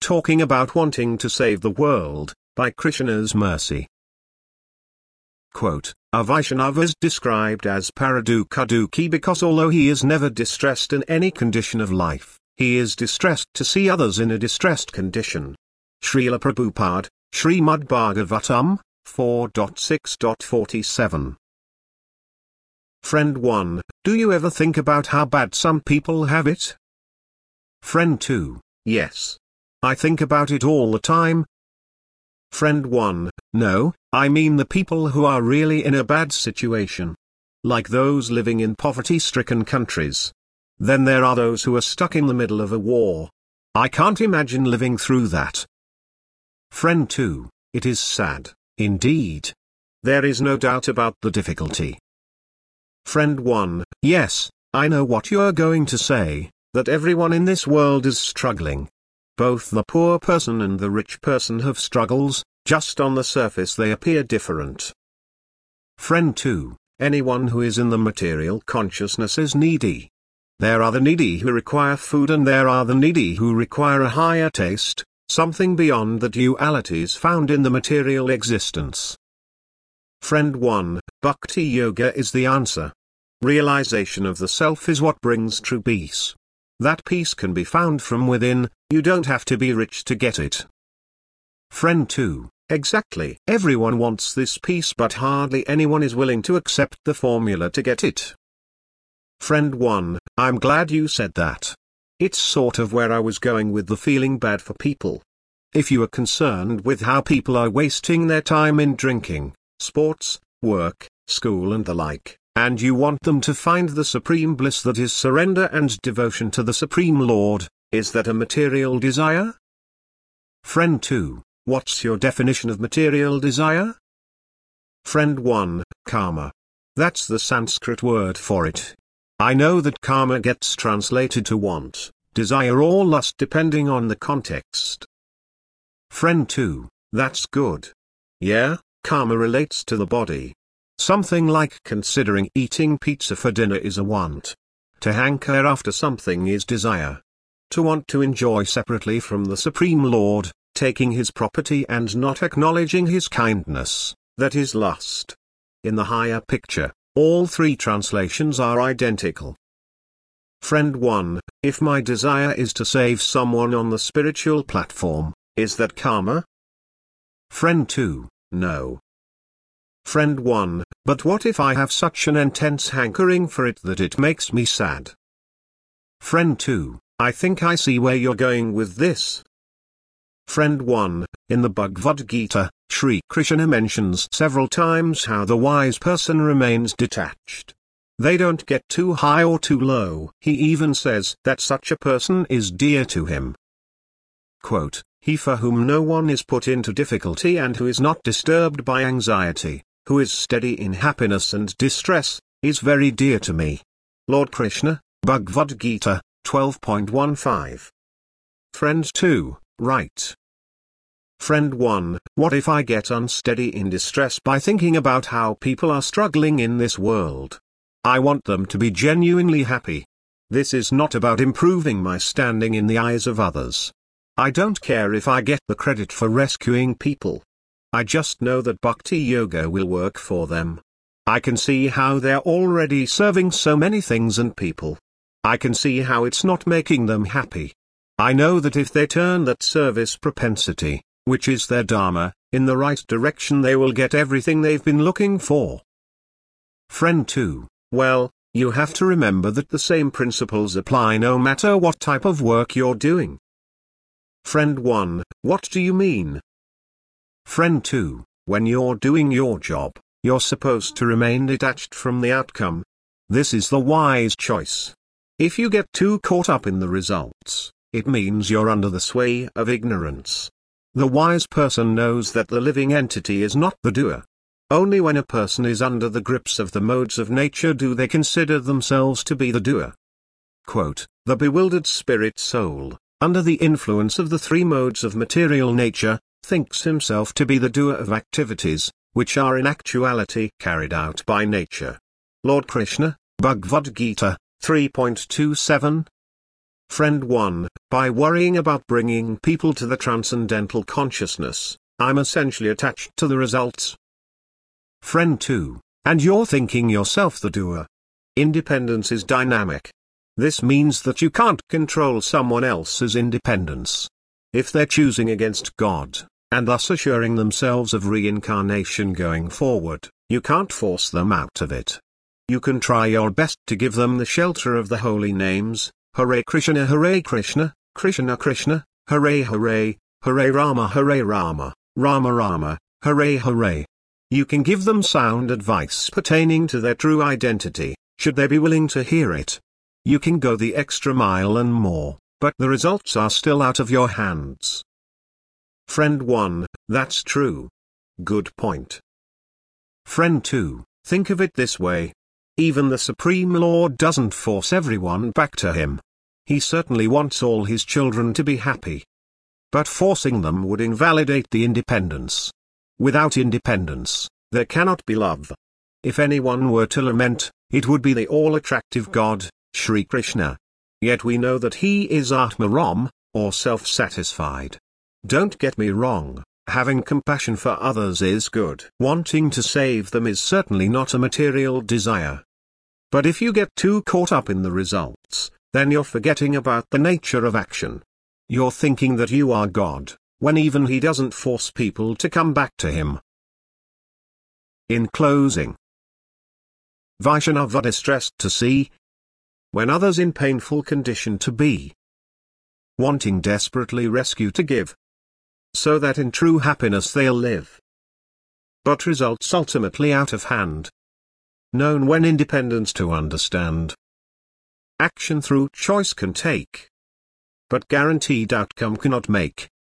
talking about wanting to save the world, by Krishna's mercy. Quote, a Vaishnava is described as paradukha-dukhi because although he is never distressed in any condition of life, he is distressed to see others in a distressed condition. Srila Prabhupada, Srimad Bhagavatam, 4.6.47. Friend 1, do you ever think about how bad some people have it? Friend 2, yes. I think about it all the time. Friend 1, no, I mean the people who are really in a bad situation. Like those living in poverty-stricken countries. Then there are those who are stuck in the middle of a war. I can't imagine living through that. Friend 2, it is sad, indeed. There is no doubt about the difficulty. Friend 1, yes, I know what you are going to say, that everyone in this world is struggling. Both the poor person and the rich person have struggles, just on the surface they appear different. Friend 2, anyone who is in the material consciousness is needy. There are the needy who require food and there are the needy who require a higher taste, something beyond the dualities found in the material existence. Friend 1, Bhakti Yoga is the answer. Realization of the self is what brings true peace. That peace can be found from within, you don't have to be rich to get it. Friend 2, exactly. Everyone wants this peace but hardly anyone is willing to accept the formula to get it. Friend 1, I'm glad you said that. It's sort of where I was going with the feeling bad for people. If you are concerned with how people are wasting their time in drinking, sports, work, school and the like, and you want them to find the supreme bliss that is surrender and devotion to the Supreme Lord, is that a material desire? Friend 2, what's your definition of material desire? Friend 1, karma. That's the Sanskrit word for it. I know that karma gets translated to want, desire or lust depending on the context. Friend 2, that's good. Yeah, karma relates to the body. Something like considering eating pizza for dinner is a want. To hanker after something is desire. To want to enjoy separately from the Supreme Lord, taking his property and not acknowledging his kindness, that is lust. In the higher picture, all three translations are identical. Friend 1, if my desire is to save someone on the spiritual platform, is that karma? Friend 2, no. Friend 1, but what if I have such an intense hankering for it that it makes me sad? Friend 2, I think I see where you're going with this. Friend 1, in the Bhagavad Gita, Sri Krishna mentions several times how the wise person remains detached. They don't get too high or too low. He even says that such a person is dear to him. Quote, he for whom no one is put into difficulty and who is not disturbed by anxiety, who is steady in happiness and distress, is very dear to me. Lord Krishna, Bhagavad Gita, 12.15. Friend 2, right. Friend 1, what if I get unsteady in distress by thinking about how people are struggling in this world? I want them to be genuinely happy. This is not about improving my standing in the eyes of others. I don't care if I get the credit for rescuing people. I just know that Bhakti Yoga will work for them. I can see how they're already serving so many things and people. I can see how it's not making them happy. I know that if they turn that service propensity, which is their dharma, in the right direction they will get everything they've been looking for. Friend 2, well, you have to remember that the same principles apply no matter what type of work you're doing. Friend 1, what do you mean? Friend 2, when you're doing your job, you're supposed to remain detached from the outcome. This is the wise choice. If you get too caught up in the results, it means you're under the sway of ignorance. The wise person knows that the living entity is not the doer. Only when a person is under the grips of the modes of nature do they consider themselves to be the doer. Quote, the bewildered spirit soul, under the influence of the three modes of material nature, thinks himself to be the doer of activities, which are in actuality carried out by nature. Lord Krishna, Bhagavad Gita, 3.27. Friend 1, By worrying about bringing people to the transcendental consciousness, I'm essentially attached to the results. Friend 2, and you're thinking yourself the doer. Independence is dynamic. This means that you can't control someone else's independence. If they're choosing against God, and thus assuring themselves of reincarnation going forward, you can't force them out of it. You can try your best to give them the shelter of the holy names, Hare Krishna, Krishna Krishna, Hare Hare, Hare Rama, Rama Rama, Hare Hare. You can give them sound advice pertaining to their true identity, should they be willing to hear it. You can go the extra mile and more, but the results are still out of your hands. Friend 1, that's true. Good point. Friend 2, think of it this way. Even the Supreme Lord doesn't force everyone back to him. He certainly wants all his children to be happy. But forcing them would invalidate the independence. Without independence, there cannot be love. If anyone were to lament, it would be the all-attractive God, Sri Krishna. Yet we know that he is Atmaram, or self-satisfied. Don't get me wrong, having compassion for others is good. Wanting to save them is certainly not a material desire. But if you get too caught up in the results, then you're forgetting about the nature of action. You're thinking that you are God, when even he doesn't force people to come back to him. In closing, Vaishnava distressed to see, when others in painful condition to be, wanting desperately rescue to give, so that in true happiness they'll live. But results ultimately out of hand. Known when independence to understand. Action through choice can take, but guaranteed outcome cannot make.